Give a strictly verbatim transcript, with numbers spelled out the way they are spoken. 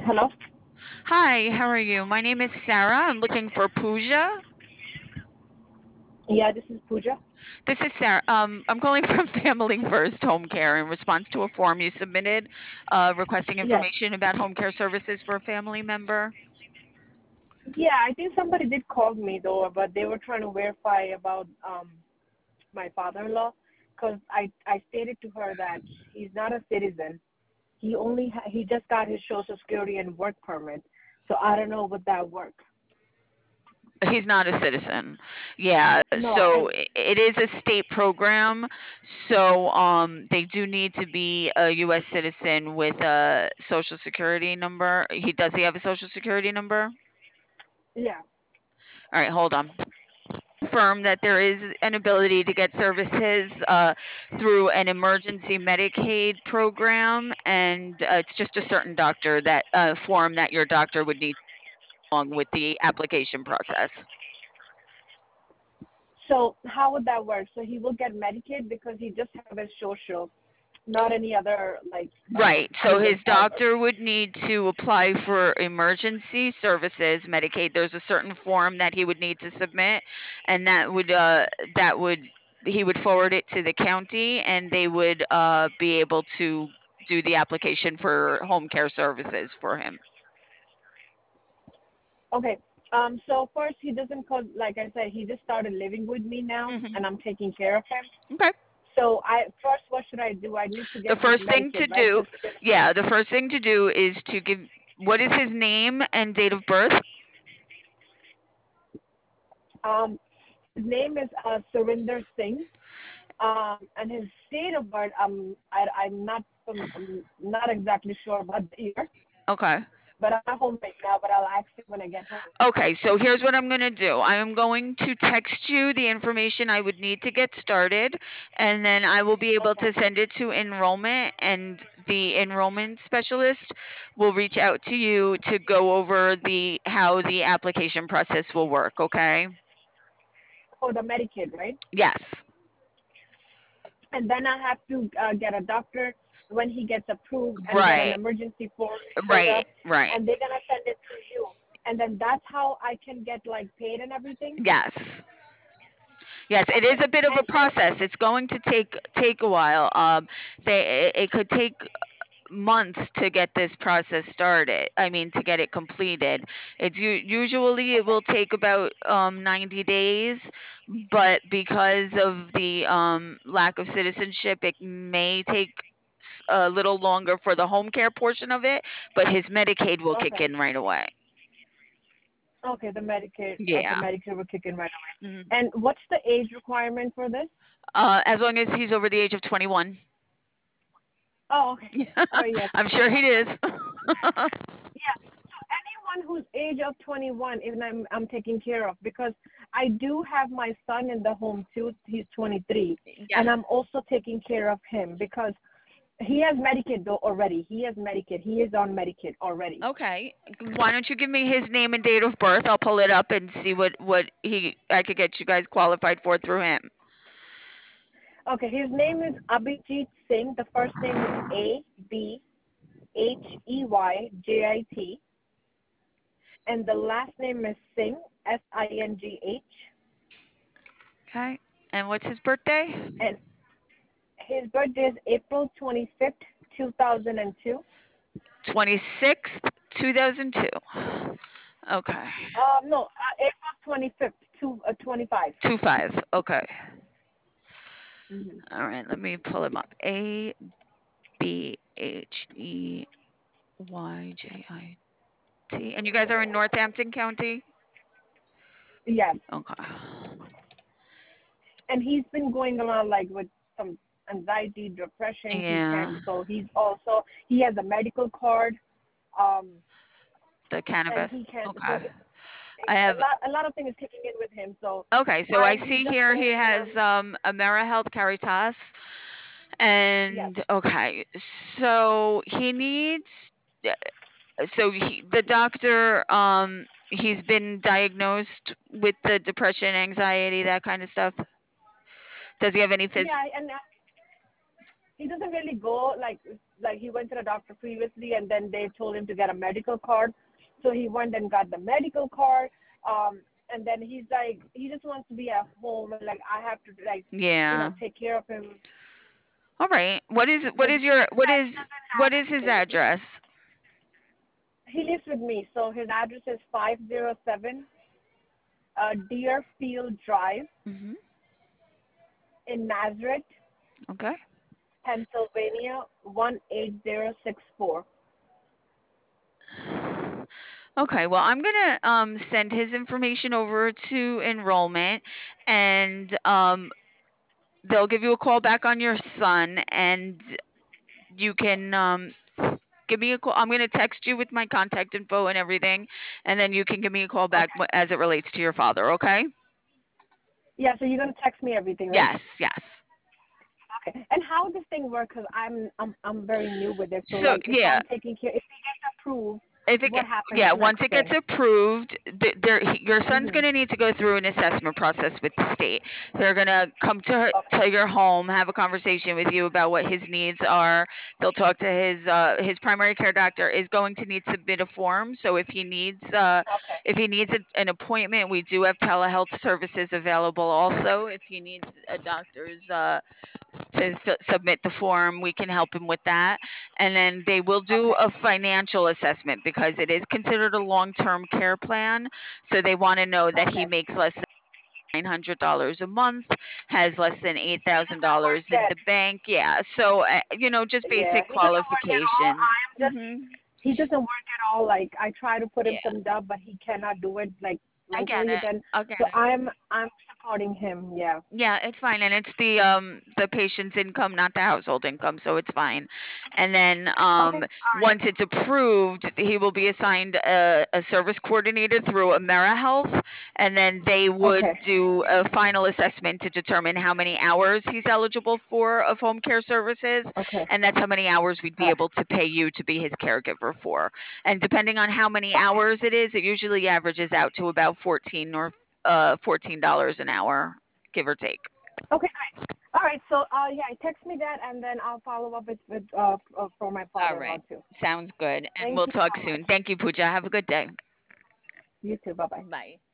Hello? Hi, how are you? My name is Sarah. I'm looking for Pooja. Yeah, this is Pooja. This is Sarah. Um, I'm calling from Family First Home Care in response to a form you submitted uh, requesting Yes. information about home care services for a family member. Yeah, I think somebody did call me though, but they were trying to verify about um my father-in-law because I I stated to her that he's not a citizen. He only ha- he just got his social security and work permit, so I don't know would that work. He's not a citizen. Yeah, No, so and i- it is a state program. So um, they do need to be a U S citizen with a social security number. He does he have a social security number? yeah. All right, hold on. Confirm that there is an ability to get services uh, through an emergency Medicaid program, and uh, it's just a certain doctor that uh, form that your doctor would need along with the application process. So how would that work? So he will get Medicaid because he just have his social, not any other like um Right. So proof of his health. doctor would need to apply for emergency services, Medicaid. There's a certain form that he would need to submit, and that would uh, that would he would forward it to the county, and they would uh, be able to do the application for home care services for him. Okay. Um, so first he doesn't cause like I said, he just started living with me now Hmm. and I'm taking care of him. Okay. So I first what should I do? I need to The get his first thing to Medicaid, right? do, Just because yeah, the first thing to do is to give what is his name and date of birth? um his name is uh Surinder Singh. Um and his date of birth um I I'm not um, I'm not exactly sure about the year, Okay. but I'm at home right now, but I'll ask him when I get home. Okay, so here's what I'm going to do. I am going to text you the information I would need to get started, and then I will be able Okay. to send it to enrollment, and the enrollment specialist will reach out to you to go over the how the application process will work, okay? For the Medicaid, right? Yes. And then I have to uh, get a doctor when he gets approved and get an Right. emergency form filled Right. up, Right. and they're gonna send it to you, and then that's how I can get like paid and everything. Yes. Yes, it is Okay, a bit of a and and process. It's going to take take a while. Um, they it, it could take months to get this process started. I mean, to get it completed. It's u- usually it okay, will take about um, ninety days, but because of the um, lack of citizenship, it may take s- a little longer for the home care portion of it. But his Medicaid will kick okay, in right away. okay. The Medicaid, uh, the Yeah. Medicare will kick in right Mhm. away. And what's the age requirement for this? Uh, as long as he's over the age of twenty-one. Oh, okay. Oh yes, I'm then sure he that's fine. is. Yeah. So anyone who's age of twenty-one, even I'm I'm taking care of because I do have my son in the home too. He's twenty-three, and I'm Yes. also taking care of him because he has Medicaid though already. He has Medicaid. He is on Medicaid already. Okay. Why don't you give me his name and date of birth? I'll pull it up and see what what he I could get you guys qualified for through him. Okay. His name is Abhijit Singh. The first name is A B H E Y J I T, and the last name is Singh S I N G H. Okay. And what's his birthday? And his birthday is April twenty-fifth, two thousand two. twenty-sixth, two thousand two. Okay. Um, no, uh, April twenty-fifth, two, uh, twenty-five. two five. Okay. Mm-hmm. All right, let me pull him up. A B H E Y J I T. And you guys are in Northampton County? Yes. Okay. And he's been going around like with some anxiety, depression. He Yeah. can't, so he's also, he has a medical card, um, The and cannabis. he can, so Okay. it, I a have lot, a lot of things is kicking in with him. So Okay, so I I'm see just here he going, has um, um AmeriHealth Caritas, yes. and okay, so he needs uh, so he, the doctor um he's been diagnosed with the depression, anxiety, that kind of stuff. Does he have any phys Yeah, and he doesn't really go like like he went to the doctor previously, and then they told him to get a medical card, so he went and got the medical card. Um, and then he's like, he just wants to be at home, and like I have to like, you know, Yeah. take care of him. All right. What is what But is your what he is doesn't what have is his anything. address? He lives with me, so his address is five oh seven uh, Deerfield Drive Mhm. in Nazareth, Okay. Pennsylvania one eight zero six four. Okay, well, I'm gonna um, send his information over to enrollment, and um, they'll give you a call back on your son, and you can um, give me a call. I'm gonna text you with my contact info and everything, and then you can give me a call back Okay. wh- as it relates to your father. Okay? Yeah, so you're gonna text me everything, right? Yes, yes. Okay. And how does thing work? Cause I'm I'm I'm very new with it. So So like, if yeah, I'm taking care, if he gets approved, if it what get, happens yeah, once next it gets then? approved, th- there he- your son's Mhm. going to need to go through an assessment process with the state. They're going to come to her, Okay. to your home, have a conversation with you about what his needs are. They'll talk to his uh, his primary care doctor is going to need to submit a form. So if he needs uh, Okay. if he needs a, an appointment, we do have telehealth services available. Also, if he needs a doctor's uh, to f- submit the form, we can help him with that. And then they will do Okay. a financial assessment because it is considered a long-term care plan. So they want to know that he Okay. makes less than nine hundred dollars a month, has less than He eight thousand doesn't work dollars in yet. the bank. Yeah. So, uh, you know, just Yeah, basic he doesn't work at all. I qualifications. am just Hmm. he doesn't work at all. Like I try to put him Yeah. some job, but he cannot do it like I get mentally. it. Then I get so it. I'm I'm supporting him. Yeah. Yeah, it's fine, and it's the um the patient's income, not the household income, so it's fine. And then Okay. um All right. once it's approved, he will be assigned a, a service coordinator through AmeriHealth, and then they would Okay. do a final assessment to determine how many hours he's eligible for of home care services, Okay. and that's how many hours we'd All be right. able to pay you to be his caregiver for. And depending on how many Okay. hours it is, it usually averages out to about fourteen or uh fourteen dollars an hour, give or take. Okay. Great. All right. So uh yeah, text me that, and then I'll follow up with with uh f- uh, for my All father-in-law right. too. Sounds good. And Thank we'll you talk so much. soon. Thank you, Pooja. Have a good day. You too. Bye bye. Bye.